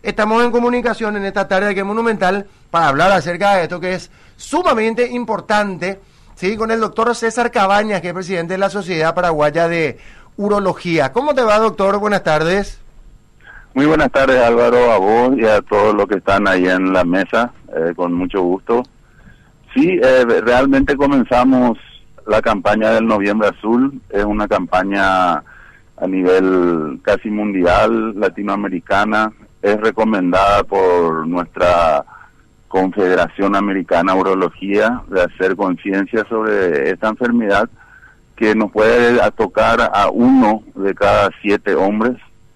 estamos en comunicación en esta tarde de Que Monumental para hablar acerca de esto que es sumamente importante, ¿sí? Con el doctor César Cabañas, que es presidente de la Sociedad Paraguaya de Urología. ¿Cómo te va, doctor? Buenas tardes. Muy buenas tardes, Álvaro, a vos y a todos los que están ahí en la mesa, con mucho gusto. Sí, realmente comenzamos la campaña del Noviembre Azul. Es una campaña a nivel casi mundial, latinoamericana. Es recomendada por nuestra Confederación Americana de Urología de hacer conciencia sobre esta enfermedad que nos puede tocar a 1 de cada 7 hombres.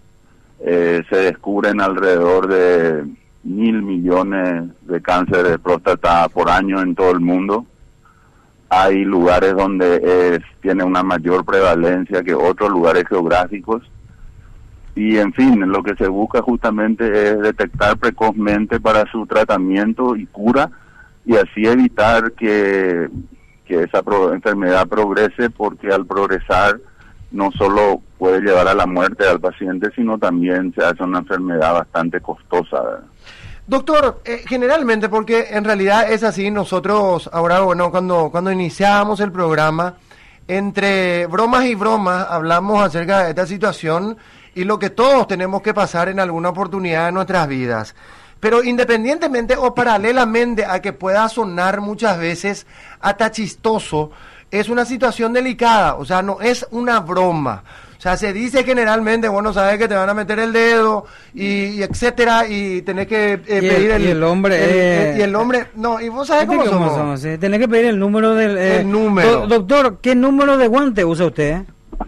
Se descubren alrededor de 1.000 millones de cáncer de próstata por año en todo el mundo. Hay lugares donde tiene una mayor prevalencia que otros lugares geográficos. Y en fin, lo que se busca justamente es detectar precozmente para su tratamiento y cura, y así evitar que esa enfermedad progrese, porque al progresar no solo puede llevar a la muerte al paciente, sino también se hace una enfermedad bastante costosa, ¿verdad? Doctor, generalmente, porque en realidad es así, nosotros ahora, bueno, cuando iniciábamos el programa, entre bromas y bromas hablamos acerca de esta situación y lo que todos tenemos que pasar en alguna oportunidad de nuestras vidas. Pero independientemente o paralelamente a que pueda sonar muchas veces hasta chistoso, es una situación delicada, o sea, no es una broma. O sea, se dice generalmente, bueno, sabes que te van a meter el dedo y etcétera, y tenés que pedir el hombre... y el hombre... No, y vos sabés cómo somos. Tenés que pedir el número del... el número. Doctor, ¿qué número de guante usa usted?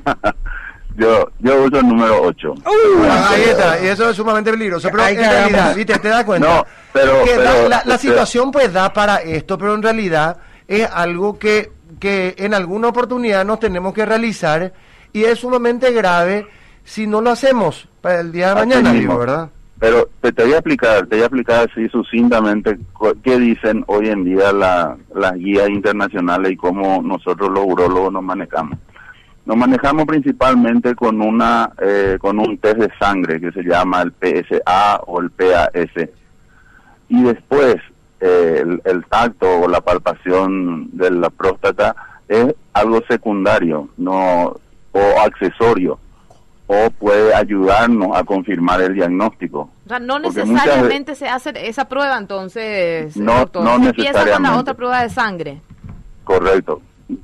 Yo uso el número 8. Ahí está, y eso es sumamente peligroso. Pero en realidad, ¿viste? ¿Te das cuenta? No, pero la situación pues da para esto, pero en realidad es algo que en alguna oportunidad nos tenemos que realizar, y es sumamente grave si no lo hacemos para el día de mañana, digo, ¿verdad? Pero te voy a explicar así sucintamente qué dicen hoy en día las guías internacionales y cómo nosotros los urólogos nos manejamos. Nos manejamos principalmente con un test de sangre que se llama el PSA o el PAS. Y después el tacto o la palpación de la próstata es algo secundario, o accesorio, o puede ayudarnos a confirmar el diagnóstico. O sea, no necesariamente se hace esa prueba, entonces, no necesariamente. Empieza con la otra prueba de sangre. Correcto.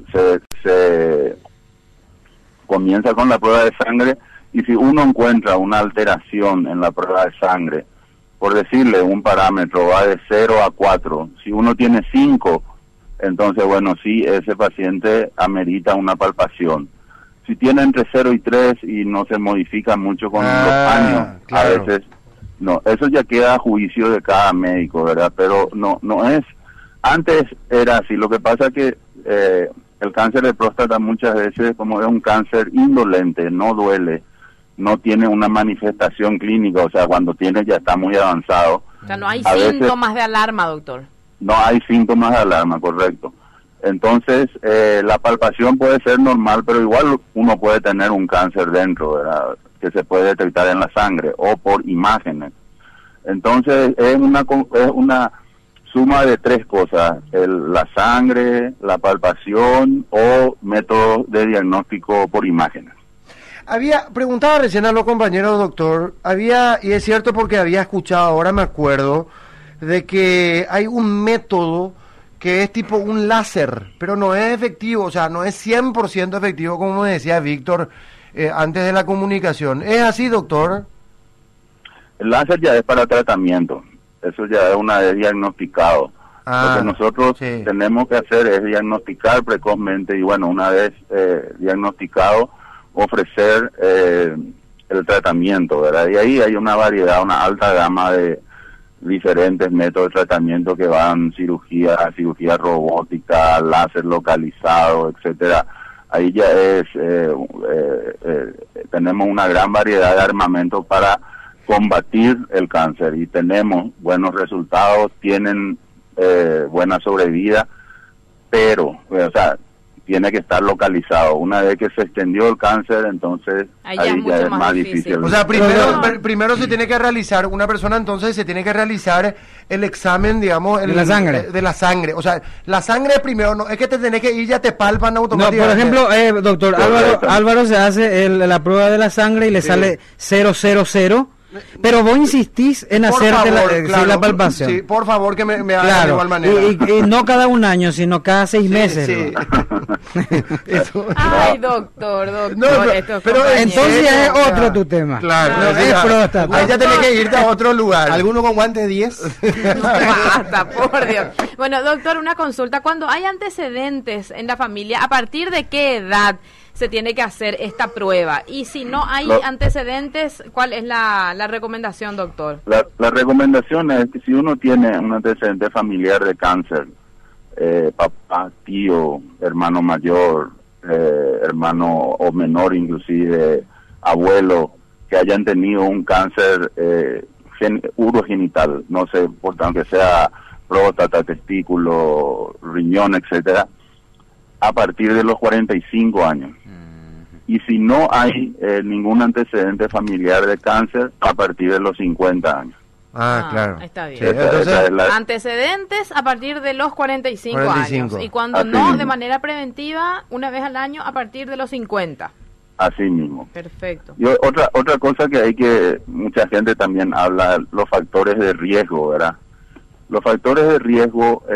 Se comienza con la prueba de sangre, y si uno encuentra una alteración en la prueba de sangre, por decirle un parámetro, va de 0 a 4, si uno tiene 5, entonces, bueno, sí, ese paciente amerita una palpación. Si tiene entre 0 y 3 y no se modifica mucho con los años, claro, a veces, no, eso ya queda a juicio de cada médico, ¿verdad? Pero no es, antes era así. Lo que pasa que el cáncer de próstata muchas veces, como es un cáncer indolente, no duele, no tiene una manifestación clínica, o sea, cuando tiene ya está muy avanzado. O sea, no hay síntomas de alarma, doctor. No hay síntomas de alarma, correcto. Entonces, la palpación puede ser normal, pero igual uno puede tener un cáncer dentro, ¿verdad?, que se puede detectar en la sangre o por imágenes. Entonces, es una suma de 3 cosas: la sangre, la palpación o métodos de diagnóstico por imágenes. Preguntaba recién a los compañeros, doctor, y es cierto porque había escuchado, ahora me acuerdo, de que hay un método que es tipo un láser, pero no es efectivo, o sea, no es 100% efectivo, como decía Víctor antes de la comunicación. ¿Es así, doctor? El láser ya es para tratamiento, eso ya es una vez diagnosticado. Lo que nosotros tenemos que hacer es diagnosticar precozmente, y bueno, una vez diagnosticado, ofrecer el tratamiento, ¿verdad? Y ahí hay una variedad, una alta gama de diferentes métodos de tratamiento que van cirugía robótica, láser localizado, etcétera. Ahí ya tenemos una gran variedad de armamentos para combatir el cáncer, y tenemos buenos resultados, tienen buena sobrevida, pero, o sea, tiene que estar localizado. Una vez que se extendió el cáncer, entonces Ahí ahí ya es ya es mucho más más difícil. difícil. O sea, primero se tiene que realizar, una persona entonces se tiene que realizar el examen, digamos, De la sangre. De la sangre. O sea, la sangre primero, no es que te tenés que ir, ya te palpan No, automáticamente. por ejemplo, doctor, Correcto. Álvaro se hace la prueba de la sangre y le Sí. sale 000, pero vos insistís en Por hacerte favor, sí, claro, la palpación. Sí, por favor, que me hagan de Claro, igual manera. y no cada un año, sino cada 6 meses. Sí. Eso. Ay, doctor, No, esto es pero compañero. Entonces serio, es o sea, otro tu tema. Claro, No, o sea, es próstata. ahí ya tenés que irte a otro lugar. ¿Alguno con guante 10? Basta, por Dios. Bueno, doctor, una consulta. Cuando hay antecedentes en la familia, ¿a partir de qué edad se tiene que hacer esta prueba? Y si no hay antecedentes, ¿cuál es la recomendación, doctor? La recomendación es que si uno tiene un antecedente familiar de cáncer, papá, tío, hermano mayor, hermano o menor inclusive, abuelo, que hayan tenido un cáncer urogenital, no sé, por tanto que sea próstata, testículo, riñón, etcétera, a partir de los 45 años. Y si no hay ningún antecedente familiar de cáncer, a partir de los 50 años. Claro. Está bien. Sí, entonces, Esa es la- Antecedentes a partir de los 45 45. años. Y cuando Así no, mismo. de manera preventiva, una vez al año a partir de los 50. Así mismo. Perfecto. Y otra cosa que hay que, mucha gente también habla, los factores de riesgo, ¿verdad? Los factores de riesgo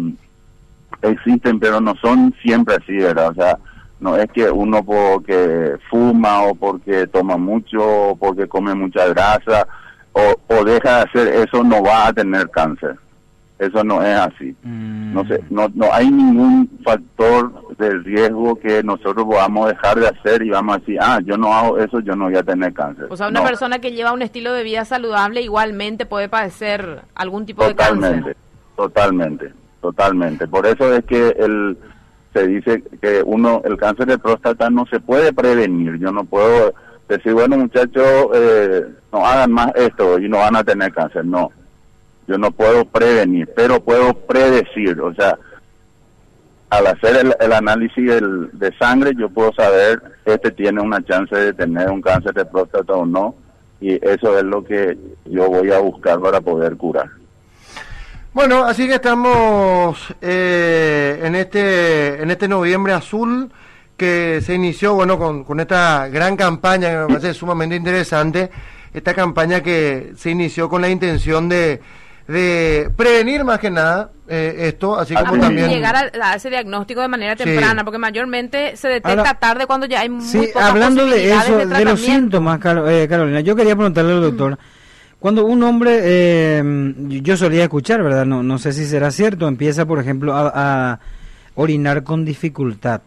existen, pero no son siempre así, ¿verdad? O sea, no es que uno porque fuma o porque toma mucho o porque come mucha grasa o deja de hacer eso no va a tener cáncer. Eso no es así. No sé, no hay ningún factor de riesgo que nosotros podamos dejar de hacer y vamos a decir, yo no hago eso, yo no voy a tener cáncer. O sea, una No. persona que lleva un estilo de vida saludable igualmente puede padecer algún tipo de cáncer. Totalmente. Por eso es que se dice que el cáncer de próstata no se puede prevenir. Yo no puedo decir, bueno, muchachos, no hagan más esto y no van a tener cáncer. No, yo no puedo prevenir, pero puedo predecir. O sea, al hacer el análisis de sangre, yo puedo saber, tiene una chance de tener un cáncer de próstata o no, y eso es lo que yo voy a buscar para poder curar. Bueno, así que estamos en este noviembre azul que se inició, bueno, con esta gran campaña que me parece sumamente interesante, esta campaña que se inició con la intención de prevenir más que nada esto, así como también llegar a ese diagnóstico de manera Sí. temprana, porque mayormente se detecta Ahora, tarde cuando ya hay muy Sí, pocas hablando de posibilidades eso, de tratamiento. los síntomas, Carolina, yo quería preguntarle al doctor, cuando un hombre, yo solía escuchar, ¿verdad? No sé si será cierto, empieza, por ejemplo, a orinar con dificultad.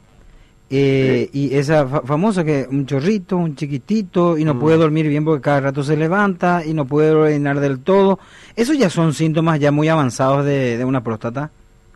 Y esa famosa que un chorrito, un chiquitito, y no puede dormir bien porque cada rato se levanta y no puede orinar del todo. ¿Esos ya son síntomas ya muy avanzados de una próstata?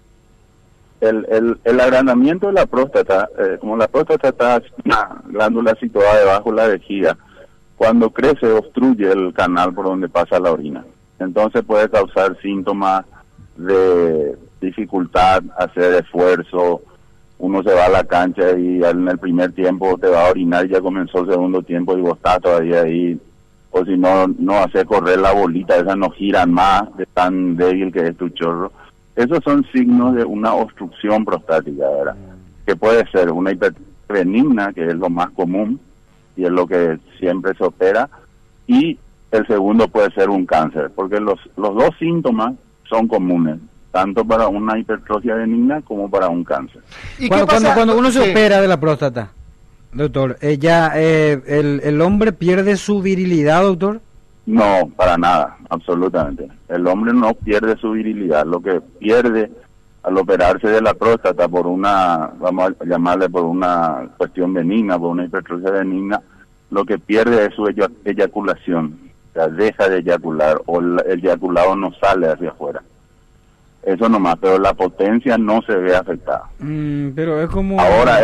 El agrandamiento de la próstata, como la próstata está una glándula situada debajo de la vejiga, cuando crece obstruye el canal por donde pasa la orina. Entonces puede causar síntomas de dificultad, hacer esfuerzo. Uno se va a la cancha y en el primer tiempo te va a orinar y ya comenzó el segundo tiempo y vos estás todavía ahí. O si no hace correr la bolita, esas no giran más de tan débil que es tu chorro. Esos son signos de una obstrucción prostática, ¿verdad? Que puede ser una hipertensión benigna, que es lo más común y es lo que siempre se opera, y el segundo puede ser un cáncer, porque los dos síntomas son comunes, tanto para una hipertrofia benigna como para un cáncer. ¿Y qué pasa? Cuando uno se Sí. opera de la próstata, doctor, el hombre pierde su virilidad, doctor. No, para nada, absolutamente. El hombre no pierde su virilidad, lo que pierde al operarse de la próstata por vamos a llamarle por una cuestión benigna, por una hipertrofia benigna, lo que pierde es su eyaculación, o sea, deja de eyacular o el eyaculado no sale hacia afuera. Eso nomás, pero la potencia no se ve afectada. Pero es como... Ahora,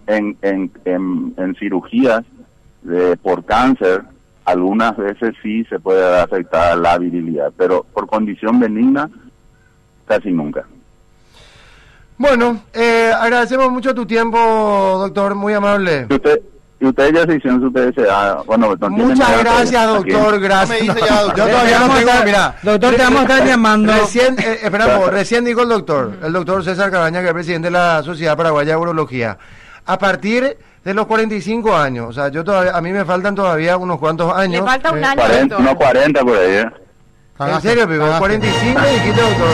en cirugías por cáncer, algunas veces sí se puede ver afectada la virilidad, pero por condición benigna, casi nunca. Bueno, agradecemos mucho tu tiempo, doctor, muy amable. Y usted ya se hicieron su TSA. Bueno, no tiene Muchas nada gracias, aquí. doctor, gracias. No me dice ya, doctor. Yo todavía no tengo, mira. Doctor, te vamos a estar llamando. Recién, esperamos, recién dijo el doctor César Cabaña, que es presidente de la Sociedad Paraguaya de Urología. A partir de los 45 años, o sea, yo todavía, a mí me faltan todavía unos cuantos años. Le falta un año, 40, doctor. unos 40 por ahí, ¿eh? ¿En serio, Pico? 45 dijiste, doctor.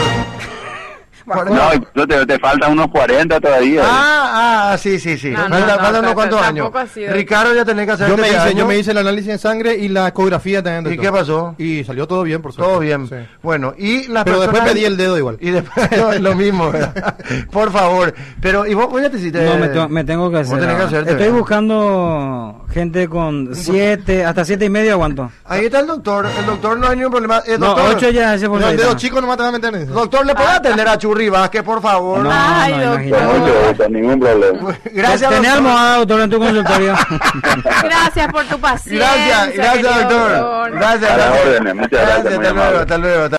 No, te faltan unos 40 todavía. Sí. No, Faltan unos cuantos años. tampoco así, Ricardo, ya tenés que hacer Yo me hice el análisis de sangre y la ecografía también, ¿Y doctor. qué pasó? Y salió todo bien, por suerte. Todo bien. Sí. Bueno, y las Pero después personas... pedí el dedo igual. Y después lo mismo, ¿verdad? Por favor. Pero, ¿y vos ya te hiciste? No, me tengo que hacer. Vos tenés que hacerte, Estoy ¿verdad? buscando gente con 7, hasta 7,5 aguanto. Ahí está el doctor no hay ningún problema. No, Doctor, 8 ya ese por No, el ahí dedo está. chico nomás te va a meter en eso. Doctor, ¿le puede atender a Churri Vázquez, por favor? No, Ay, no, doctor. Con imagínate. mucho gusto, ningún problema. Gracias, Tenés doctor. almohada, doctor, en tu consultorio. Gracias por tu paciencia. Gracias, querido doctor. Gracias. A las órdenes, muchas gracias, muy Hasta luego, amable. hasta luego.